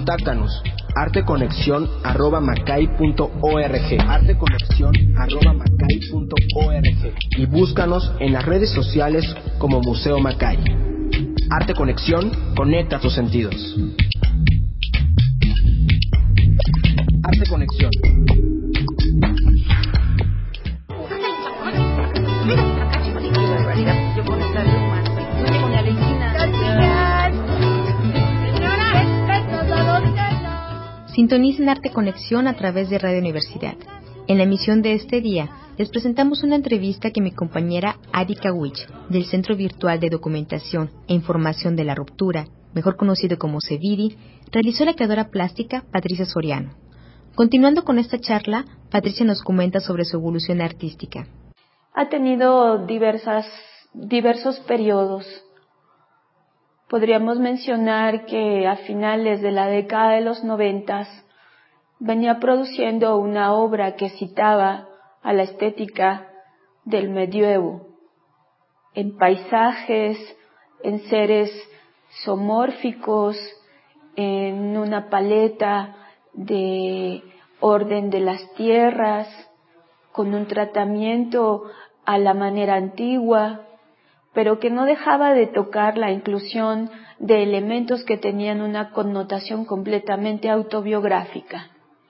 Contáctanos arteconexion@macay.org arteconexion@macay.org y búscanos en las redes sociales como Museo Macay. Arte Conexión, conecta tus sentidos. Arte Conexión. Sintonicen Arte Conexión a través de Radio Universidad. En la emisión de este día, les presentamos una entrevista que mi compañera Arika Wich, del Centro Virtual de Documentación e Información de la Ruptura, mejor conocido como CEVIDI, realizó la creadora plástica Patricia Soriano. Continuando con esta charla, Patricia nos comenta sobre su evolución artística. Ha tenido diversos periodos. Podríamos mencionar que a finales de la década de los 90 venía produciendo una obra que citaba a la estética del medioevo, en paisajes, en seres zoomórficos, en una paleta de orden de las tierras, con un tratamiento a la manera antigua, pero que no dejaba de tocar la inclusión de elementos que tenían una connotación completamente autobiográfica.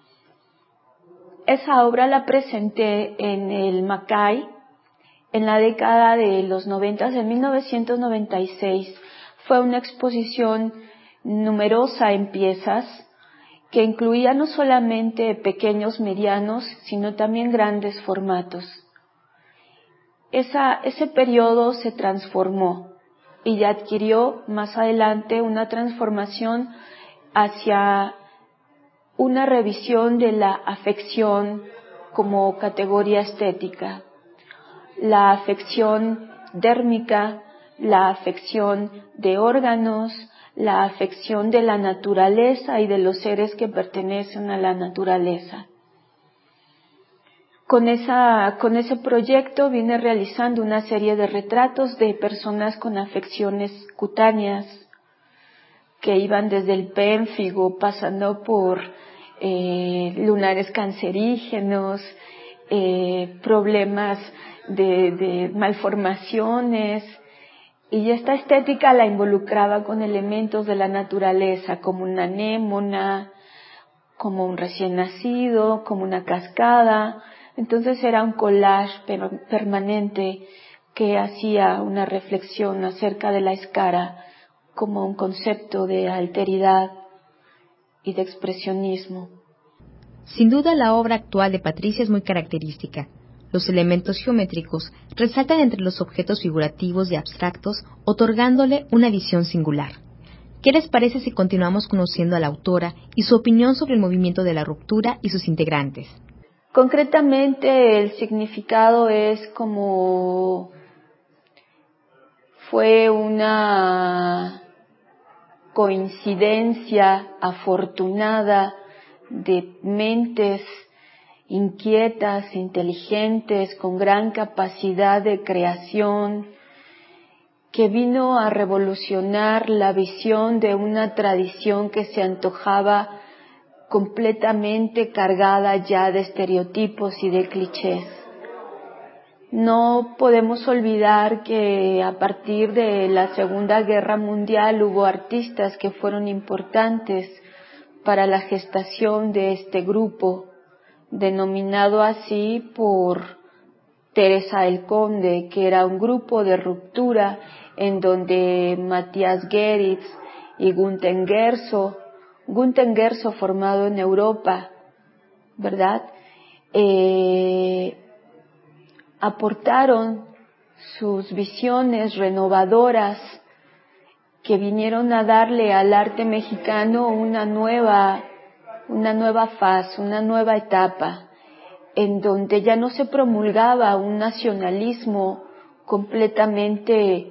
Esa obra la presenté en el Macay en la década de los 90, en 1996. Fue una exposición numerosa en piezas que incluía no solamente pequeños, medianos, sino también grandes formatos. Ese periodo se transformó y ya adquirió más adelante una transformación hacia una revisión de la afección como categoría estética, la afección dérmica, la afección de órganos, la afección de la naturaleza y de los seres que pertenecen a la naturaleza. Con ese proyecto vine realizando una serie de retratos de personas con afecciones cutáneas que iban desde el pénfigo, pasando por lunares cancerígenos, problemas de malformaciones, y esta estética la involucraba con elementos de la naturaleza, como una anémona, como un recién nacido, como una cascada. Entonces era un collage permanente que hacía una reflexión acerca de la escara como un concepto de alteridad y de expresionismo. Sin duda, la obra actual de Patricia es muy característica. Los elementos geométricos resaltan entre los objetos figurativos y abstractos, otorgándole una visión singular. ¿Qué les parece si continuamos conociendo a la autora y su opinión sobre el movimiento de la ruptura y sus integrantes? Concretamente, el significado es como fue una coincidencia afortunada de mentes inquietas, inteligentes, con gran capacidad de creación, que vino a revolucionar la visión de una tradición que se antojaba completamente cargada ya de estereotipos y de clichés. No podemos olvidar que a partir de la Segunda Guerra Mundial hubo artistas que fueron importantes para la gestación de este grupo, denominado así por Teresa el Conde, que era un grupo de ruptura en donde Matthias Geritz y Günter Gerso formado en Europa, ¿verdad? Aportaron sus visiones renovadoras que vinieron a darle al arte mexicano una nueva faz, una nueva etapa, en donde ya no se promulgaba un nacionalismo completamente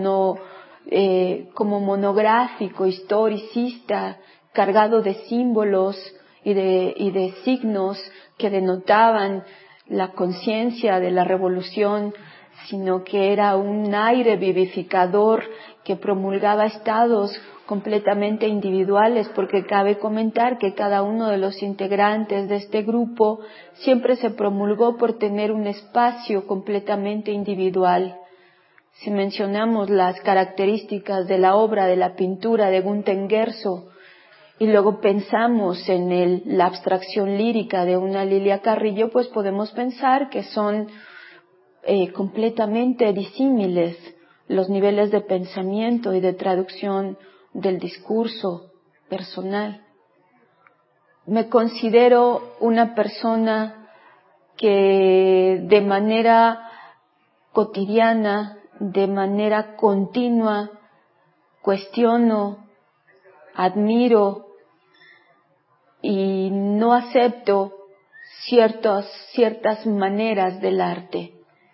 como monográfico, historicista, cargado de símbolos y de signos que denotaban la conciencia de la revolución, sino que era un aire vivificador que promulgaba estados completamente individuales, porque cabe comentar que cada uno de los integrantes de este grupo siempre se promulgó por tener un espacio completamente individual. Si mencionamos las características de la obra de la pintura de Günter Guerzo y luego pensamos en la abstracción lírica de una Lilia Carrillo, pues podemos pensar que son completamente disímiles los niveles de pensamiento y de traducción del discurso personal. Me considero una persona que de manera cotidiana, de manera continua, cuestiono, admiro y no acepto ciertas maneras del arte.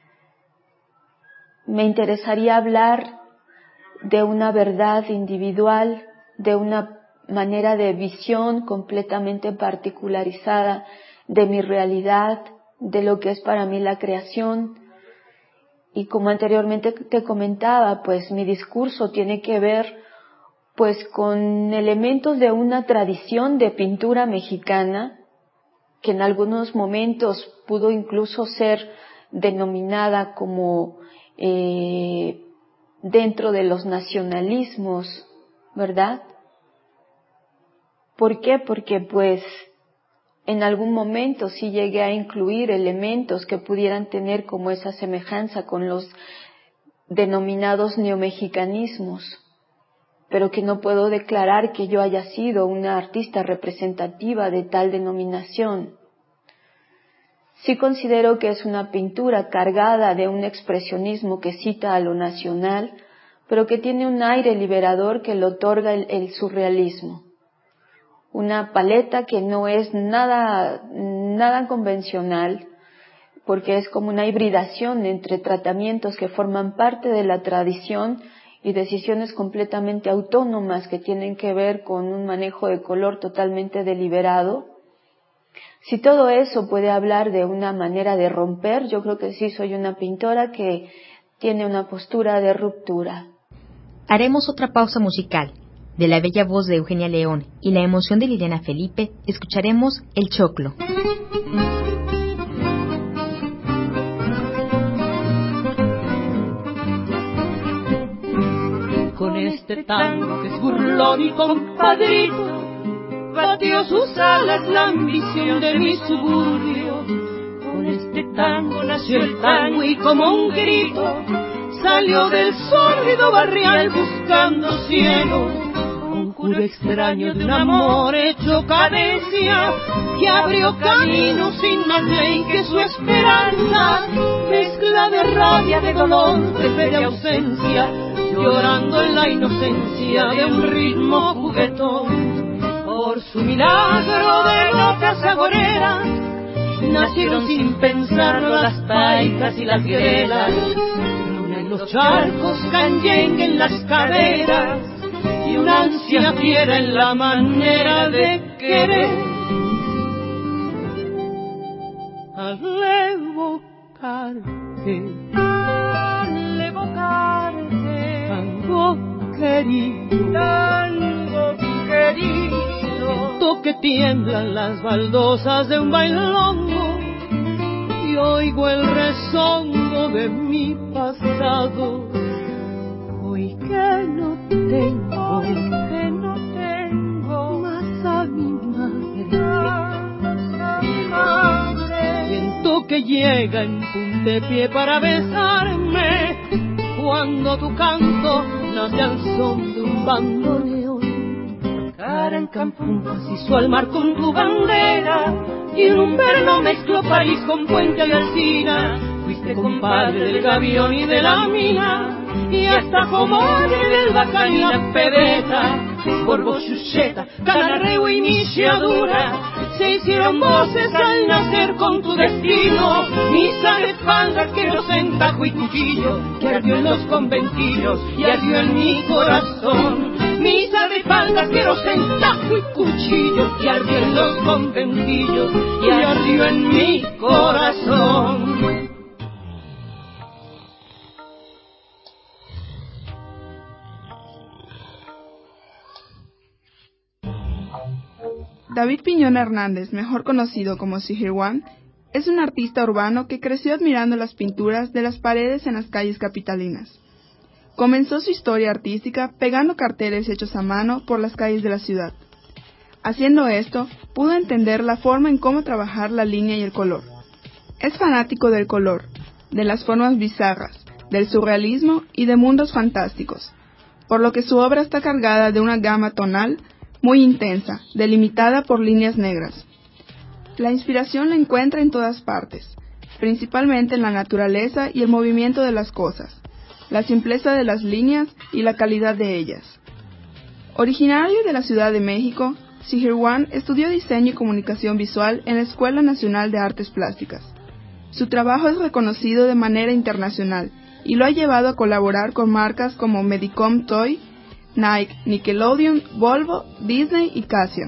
Me interesaría hablar de una verdad individual, de una manera de visión completamente particularizada de mi realidad, de lo que es para mí la creación. Y como anteriormente te comentaba, pues mi discurso tiene que ver pues con elementos de una tradición de pintura mexicana que en algunos momentos pudo incluso ser denominada como dentro de los nacionalismos, ¿verdad? ¿Por qué? Porque pues en algún momento sí llegué a incluir elementos que pudieran tener como esa semejanza con los denominados neomexicanismos, pero que no puedo declarar que yo haya sido una artista representativa de tal denominación. Sí considero que es una pintura cargada de un expresionismo que cita a lo nacional, pero que tiene un aire liberador que le otorga el surrealismo. Una paleta que no es nada convencional, porque es como una hibridación entre tratamientos que forman parte de la tradición y decisiones completamente autónomas que tienen que ver con un manejo de color totalmente deliberado. Si todo eso puede hablar de una manera de romper, yo creo que sí soy una pintora que tiene una postura de ruptura. Haremos otra pausa musical. De la bella voz de Eugenia León y la emoción de Liliana Felipe, escucharemos El Choclo. Con este tango que es burlón y compadrito, batió sus alas la ambición de mi suburbio. Con este tango nació el tango y como un grito salió del sórdido barrial buscando cielo. Conjuro extraño de un amor hecho cadencia que abrió camino sin más ley que su esperanza. Mezcla de rabia, de dolor, de fe, de ausencia, llorando en la inocencia de un ritmo juguetón. Por su milagro de notas agoreras nacieron sin pensarlo las paicas y las grelas. Luna en los charcos, canyengue en las caderas y una ansia fiera en la manera de querer. Al evocarte, tango querido, siento que tiemblan las baldosas de un bailongo y oigo el rezongo de mi pasado. Hoy que no tengo más a mi madre, siento que llega en puntapié para besarme cuando tu canto nace al son de un bandoneón. Cara en Cancún hizo al mar con tu bandera y en un verno mezcló París con Puente y Alsina. Fuiste compadre del Gavión y de la Mina y hasta comadre del Bacán y la Pebeta. Borbo, Chucheta, Canarreo y Michiadura se hicieron voces al nacer con tu destino. Misa de espalda que nos entajo y cuchillo que ardió en los conventillos y ardió en mi corazón. Misa de espalda que nos entajo y cuchillo que ardió en los conventillos y ardió en mi corazón. David Piñón Hernández, mejor conocido como Sihirwan, es un artista urbano que creció admirando las pinturas de las paredes en las calles capitalinas. Comenzó su historia artística pegando carteles hechos a mano por las calles de la ciudad. Haciendo esto, pudo entender la forma en cómo trabajar la línea y el color. Es fanático del color, de las formas bizarras, del surrealismo y de mundos fantásticos, por lo que su obra está cargada de una gama tonal muy intensa, delimitada por líneas negras. La inspiración la encuentra en todas partes, principalmente en la naturaleza y el movimiento de las cosas, la simpleza de las líneas y la calidad de ellas. Originario de la Ciudad de México, Sihirwan estudió diseño y comunicación visual en la Escuela Nacional de Artes Plásticas. Su trabajo es reconocido de manera internacional y lo ha llevado a colaborar con marcas como Medicom Toy, Nike, Nickelodeon, Volvo, Disney y Casio.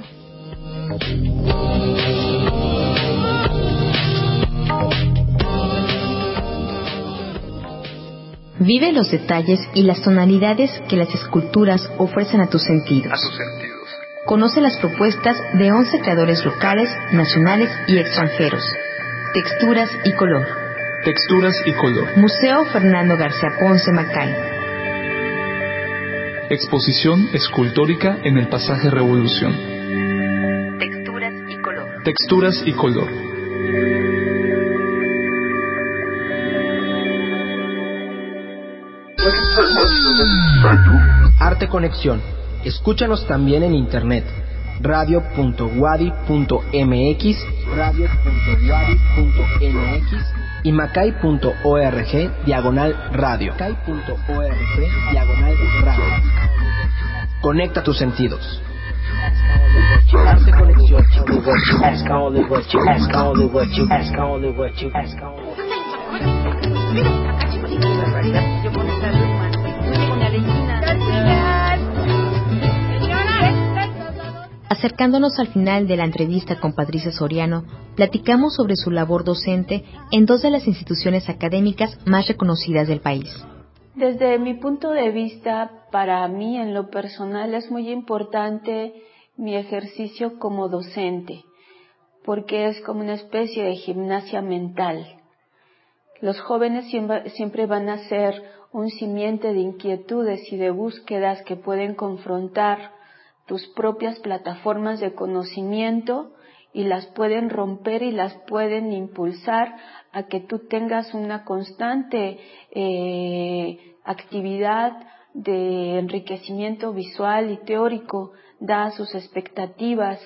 Vive los detalles y las tonalidades que las esculturas ofrecen a tus sentidos. Conoce las propuestas de 11 creadores locales, nacionales y extranjeros. Texturas y color. Texturas y color. Museo Fernando García Ponce Macay. Exposición escultórica en el Pasaje Revolución. Texturas y color. Texturas y color. Arte Conexión. Escúchanos también en internet. radio.wadi.mx, radio.wadi.mx y macay.org/radio. Macay.org/radio. Conecta tus sentidos. Arte Conexión. Acercándonos al final de la entrevista con Patricia Soriano, platicamos sobre su labor docente en dos de las instituciones académicas más reconocidas del país. Desde mi punto de vista, para mí en lo personal es muy importante mi ejercicio como docente, porque es como una especie de gimnasia mental. Los jóvenes siempre van a ser un simiente de inquietudes y de búsquedas que pueden confrontar tus propias plataformas de conocimiento y las pueden romper y las pueden impulsar a que tú tengas una constante actividad de enriquecimiento visual y teórico, dadas sus expectativas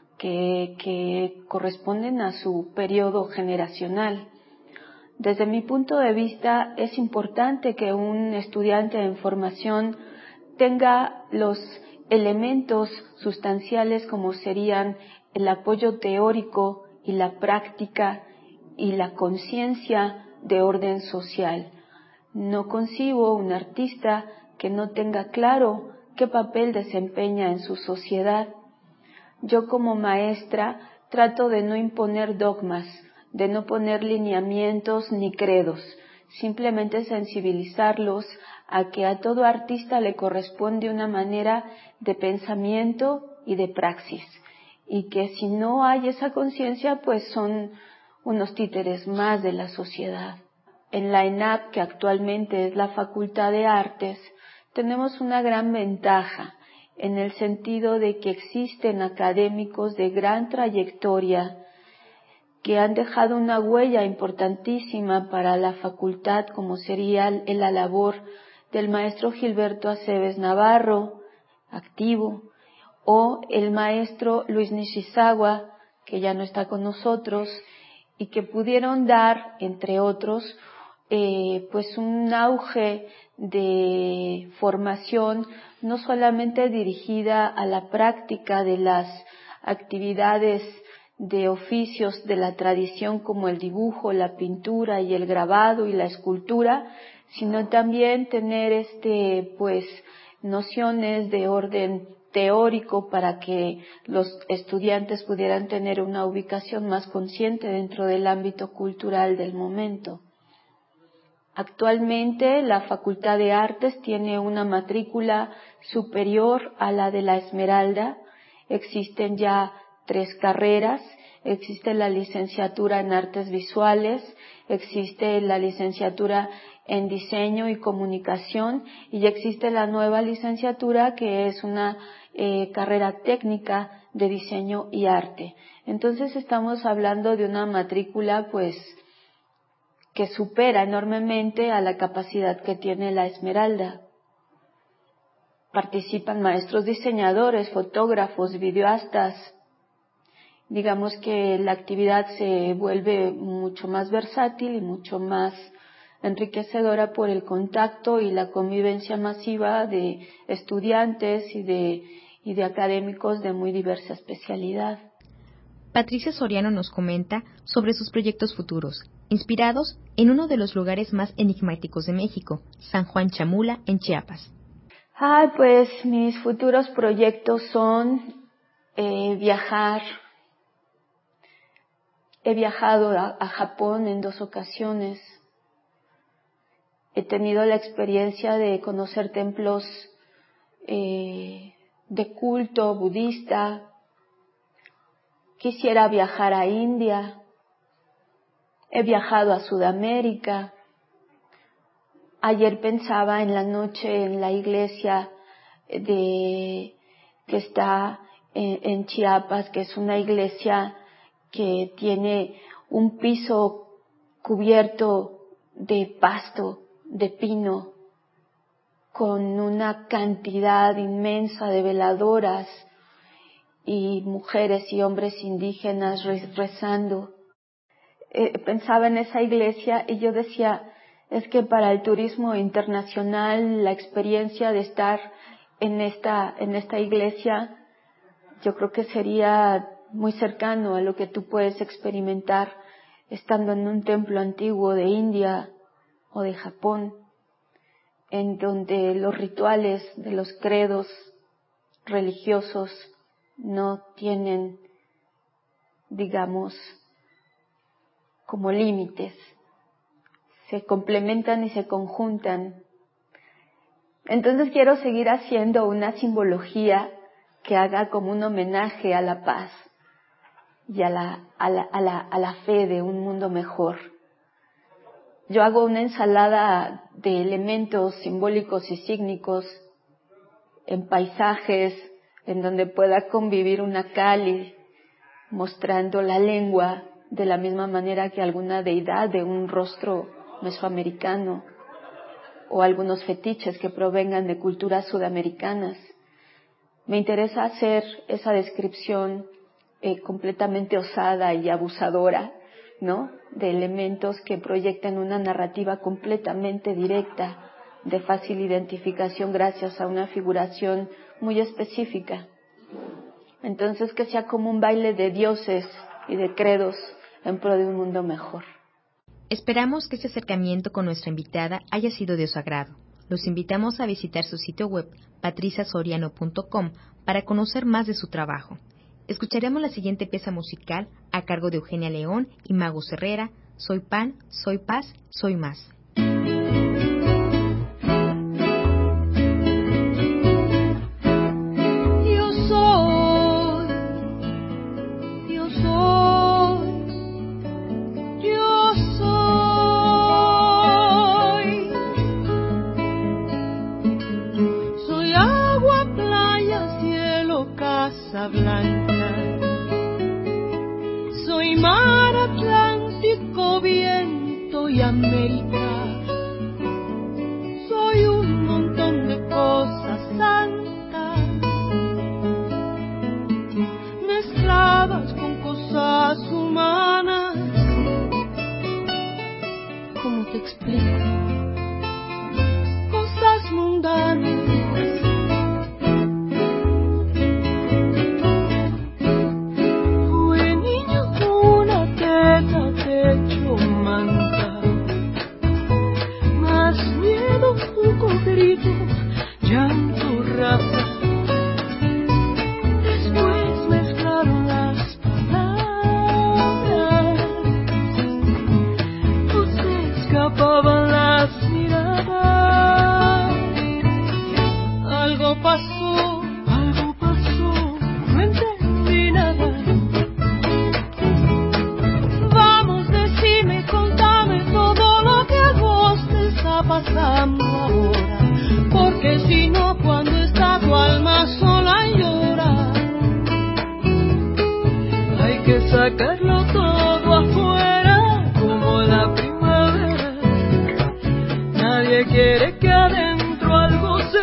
que corresponden a su periodo generacional. Desde mi punto de vista, es importante que un estudiante en formación tenga los elementos sustanciales como serían el apoyo teórico y la práctica y la conciencia de orden social. No concibo un artista que no tenga claro qué papel desempeña en su sociedad. Yo como maestra trato de no imponer dogmas, de no poner lineamientos ni credos, simplemente sensibilizarlos a que a todo artista le corresponde una manera de pensamiento y de praxis, y que si no hay esa conciencia, pues son unos títeres más de la sociedad. En la ENAP, que actualmente es la Facultad de Artes, tenemos una gran ventaja en el sentido de que existen académicos de gran trayectoria que han dejado una huella importantísima para la facultad, como sería la labor del maestro Gilberto Aceves Navarro, activo, o el maestro Luis Nishizawa, que ya no está con nosotros, y que pudieron dar, entre otros, pues un auge de formación no solamente dirigida a la práctica de las actividades de oficios de la tradición como el dibujo, la pintura y el grabado y la escultura, sino también tener pues nociones de orden teórico para que los estudiantes pudieran tener una ubicación más consciente dentro del ámbito cultural del momento. Actualmente la Facultad de Artes tiene una matrícula superior a la de la Esmeralda. Existen ya 3 carreras. Existe la licenciatura en artes visuales, existe la licenciatura en diseño y comunicación y existe la nueva licenciatura que es una carrera técnica de diseño y arte. Entonces estamos hablando de una matrícula pues que supera enormemente a la capacidad que tiene la Esmeralda. Participan maestros diseñadores, fotógrafos, videoastas. Digamos que la actividad se vuelve mucho más versátil y mucho más enriquecedora por el contacto y la convivencia masiva de estudiantes y de académicos de muy diversa especialidad. Patricia Soriano nos comenta sobre sus proyectos futuros, inspirados en uno de los lugares más enigmáticos de México, San Juan Chamula, en Chiapas. Pues mis futuros proyectos son viajar. He viajado a Japón en 2 ocasiones. He tenido la experiencia de conocer templos de culto budista. Quisiera viajar a India. He viajado a Sudamérica. Ayer pensaba en la noche en la iglesia que está en Chiapas, que es una iglesia que tiene un piso cubierto de pasto, de pino, con una cantidad inmensa de veladoras y mujeres y hombres indígenas rezando. Pensaba en esa iglesia y yo decía, es que para el turismo internacional la experiencia de estar en esta iglesia, yo creo que sería muy cercano a lo que tú puedes experimentar estando en un templo antiguo de India o de Japón, en donde los rituales de los credos religiosos no tienen, digamos, como límites, se complementan y se conjuntan. Entonces quiero seguir haciendo una simbología que haga como un homenaje a la paz y a la fe de un mundo mejor. Yo hago una ensalada de elementos simbólicos y sígnicos en paisajes en donde pueda convivir una Kali mostrando la lengua de la misma manera que alguna deidad de un rostro mesoamericano o algunos fetiches que provengan de culturas sudamericanas. Me interesa hacer esa descripción completamente osada y abusadora, ¿no? De elementos que proyectan una narrativa completamente directa, de fácil identificación gracias a una figuración muy específica. Entonces que sea como un baile de dioses y de credos en pro de un mundo mejor. Esperamos que este acercamiento con nuestra invitada haya sido de su agrado. Los invitamos a visitar su sitio web patriciasoriano.com para conocer más de su trabajo. Escucharemos la siguiente pieza musical a cargo de Eugenia León y Magus Herrera, Soy Pan, Soy Paz, Soy Más. Blanca, soy mar Atlántico, viento y América, soy un montón de cosas santas mezcladas con cosas humanas. ¿Cómo te explico? Cosas mundanas. Algo pasó, no entendí nada. recordando ahora, porque si no, cuando está tu alma sola llora. Hay que sacarlo todo afuera como la primavera. Nadie quiere que adentro algo se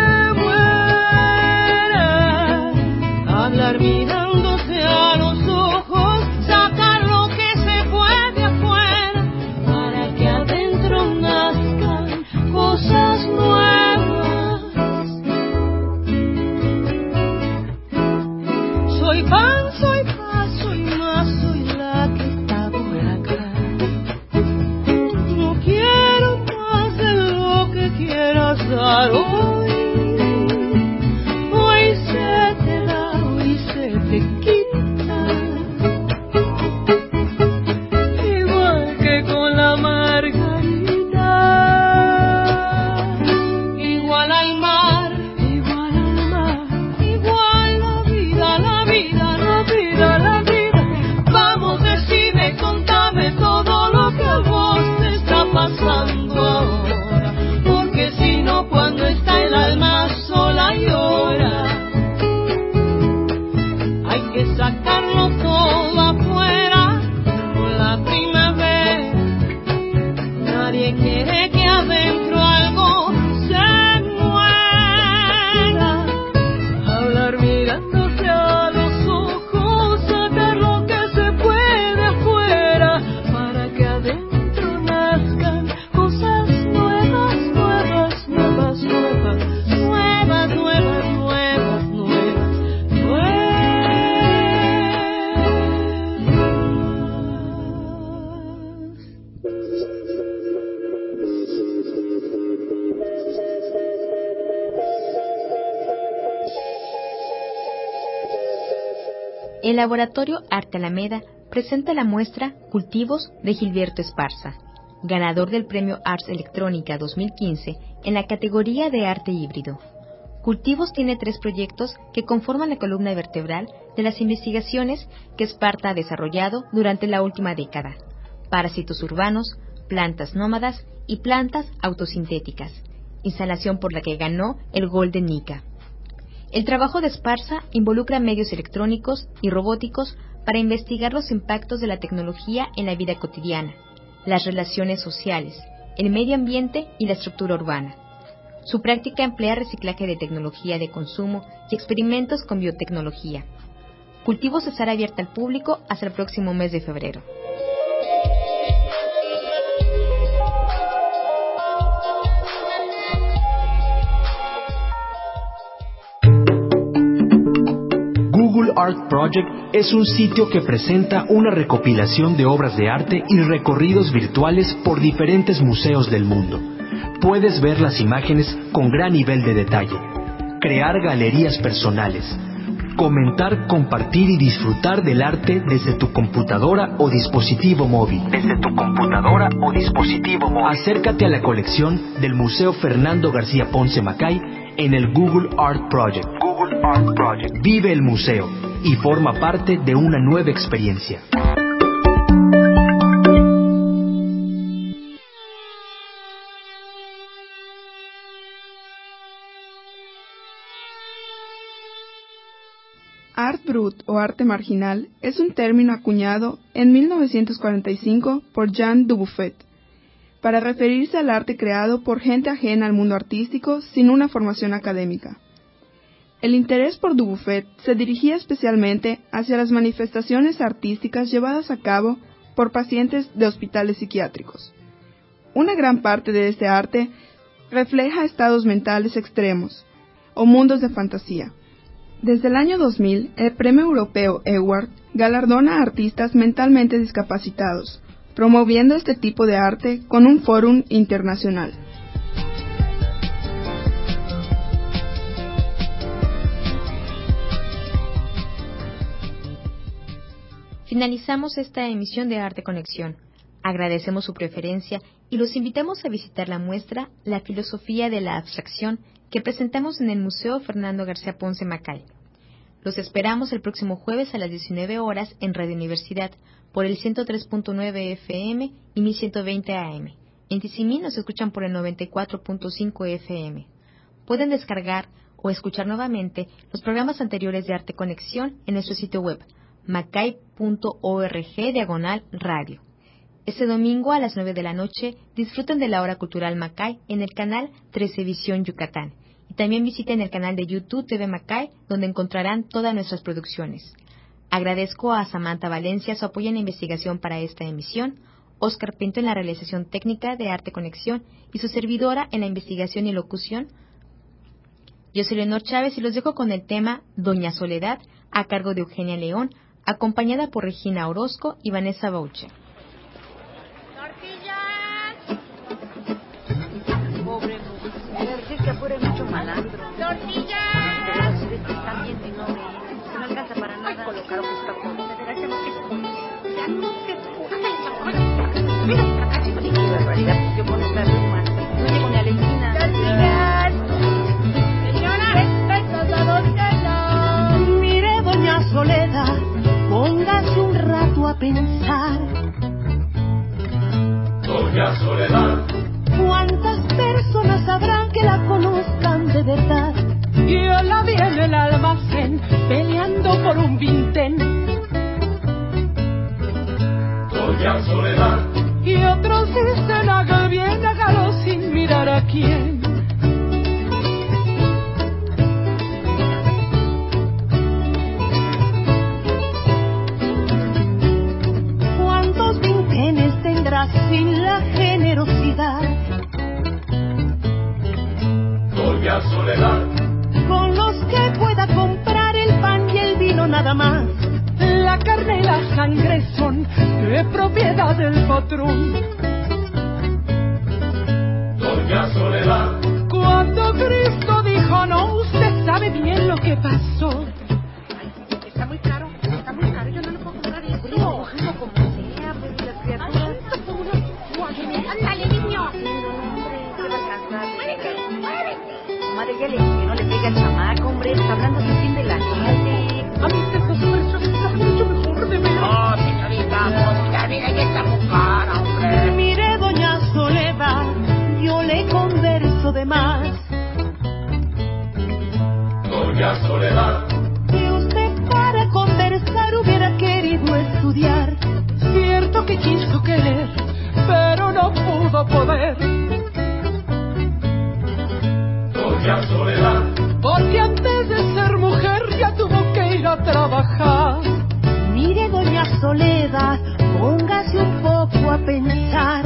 muera. Hablar mirándose a los ojos, sacar lo que se puede afuera, para que adentro nazcan cosas nuevas. Soy pan, soy paz, soy más, soy la que está por acá. No quiero más de lo que quieras dar hoy. Hoy se te da, hoy se te quita. Igual que con la margarita. Igual al mar, igual al mar. Igual la vida, la vida, la vida, la vida. Vamos, decime, contame todo lo que a vos te está pasando ahora, porque si no, cuando está el alma sola llora. Hay que sacarlo todo afuera con la primavera. Nadie quiere que adentro algo se muera. Hablar mirándose a los ojos, sacar lo que se puede afuera, para que adentro nazcan cosas nuevas, nuevas, nuevas, nuevas, nuevas, nuevas, nuevas, nuevas, nuevas. El Laboratorio Arte Alameda presenta la muestra Cultivos de Gilberto Esparza, ganador del Premio Ars Electrónica 2015 en la categoría de Arte Híbrido. Cultivos tiene 3 proyectos que conforman la columna vertebral de las investigaciones que Esparza ha desarrollado durante la última década: parásitos urbanos, plantas nómadas y plantas autosintéticas, instalación por la que ganó el Golden Nika. El trabajo de Esparza involucra medios electrónicos y robóticos para investigar los impactos de la tecnología en la vida cotidiana, las relaciones sociales, el medio ambiente y la estructura urbana. Su práctica emplea reciclaje de tecnología de consumo y experimentos con biotecnología. Cultivos estará abierta al público hasta el próximo mes de febrero. Google Art Project es un sitio que presenta una recopilación de obras de arte y recorridos virtuales por diferentes museos del mundo. Puedes ver las imágenes con gran nivel de detalle, crear galerías personales, comentar, compartir y disfrutar del arte desde tu computadora o dispositivo móvil. Acércate a la colección del Museo Fernando García Ponce Macay en el Google Art Project. Vive el museo y forma parte de una nueva experiencia. Art brut o arte marginal es un término acuñado en 1945 por Jean Dubuffet para referirse al arte creado por gente ajena al mundo artístico sin una formación académica. El interés por Dubuffet se dirigía especialmente hacia las manifestaciones artísticas llevadas a cabo por pacientes de hospitales psiquiátricos. Una gran parte de este arte refleja estados mentales extremos o mundos de fantasía. Desde el año 2000, el Premio Europeo Ewart galardona a artistas mentalmente discapacitados, promoviendo este tipo de arte con un fórum internacional. Finalizamos esta emisión de Arte Conexión. Agradecemos su preferencia y los invitamos a visitar la muestra La filosofía de la abstracción que presentamos en el Museo Fernando García Ponce Macay. Los esperamos el próximo jueves a las 19 horas en Radio Universidad por el 103.9 FM y 1120 AM. En Tizimín nos escuchan por el 94.5 FM. Pueden descargar o escuchar nuevamente los programas anteriores de Arte Conexión en nuestro sitio web, macay.org/radio. Este domingo a las 9 de la noche disfruten de la Hora Cultural Macay en el canal 13 Visión Yucatán. Y también visiten el canal de YouTube TV Macay, donde encontrarán todas nuestras producciones. Agradezco a Samantha Valencia su apoyo en la investigación para esta emisión, Oscar Pinto en la realización técnica de Arte Conexión y su servidora en la investigación y locución. Yo soy Leonor Chávez y los dejo con el tema Doña Soledad, a cargo de Eugenia León, acompañada por Regina Orozco y Vanessa Boucher. Pobre mujer, si es que afuera hay mucho malandro. ¡Tortillas! Está bien de no ver. No alcanza para nada. Con lo caro que está todo. De veras, ya no se puede. Ya no se puede. Mira, acá chico, qué barbaridad. Yo con esta ruma. No llego ni a la esquina. ¡Tortillas! Señora, respetos a don Carlos. Mire, doña Soledad, póngase un rato a pensar. Doña Soledad, ¿cuántas personas habrá que la conozcan de verdad? Yo la vi en el almacén peleando por un vintén. Doña Soledad, Y otros dicen haga bien, hágalo sin mirar a quién. ¿Cuántos vintenes tendrá sin la generosidad? Doña Soledad, Con los que pueda comprar el pan y el vino nada más. La carne y la sangre son de propiedad del patrón. Doña Soledad, Cuando Cristo dijo no, usted sabe bien lo que pasó. Está muy caro, yo no lo puedo comprar eso. Como sea, pues las criaturas. ¡Ándale, niño! Hombre, ¿qué va a alcanzar? Madre, ya le dije que no le pegue al chamaco, hombre. Está hablando de fin de la gente. A mí esos precios están mucho mejor de ver. ¡Oh, señorita! ¡Ya mira, ya está muy cara, hombre! Mire, doña Soledad, yo le converso de más. Doña Soledad, Que usted para conversar hubiera querido estudiar. Cierto que quiso querer, pero no pudo poder. Doña Soledad, Porque antes de ser mujer ya tuvo que ir a trabajar. Mire, doña Soledad, póngase un poco a pensar.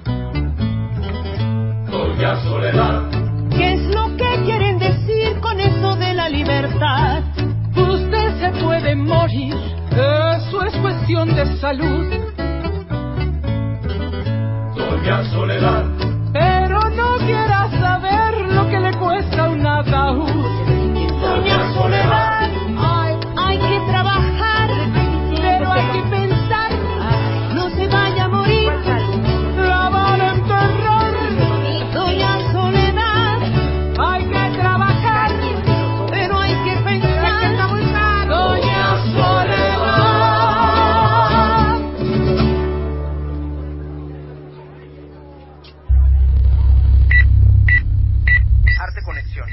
Doña Soledad, ¿Qué es lo que quieren decir con eso de la libertad? Usted se puede morir, eso es cuestión de salud. Doña Soledad, Pero no quiera saber lo que le cuesta un ataúd. Doña Soledad, hay que trabajar, pero hay que pensar. No se vaya a morir, La van a enterrar. doña Soledad. Hay que trabajar, Pero hay que pensar, doña Soledad. Arte Conexión.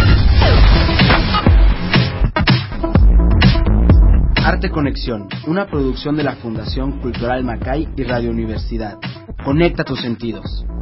Arte Conexión, una producción de la Fundación Cultural Macay y Radio Universidad. Conecta tus sentidos.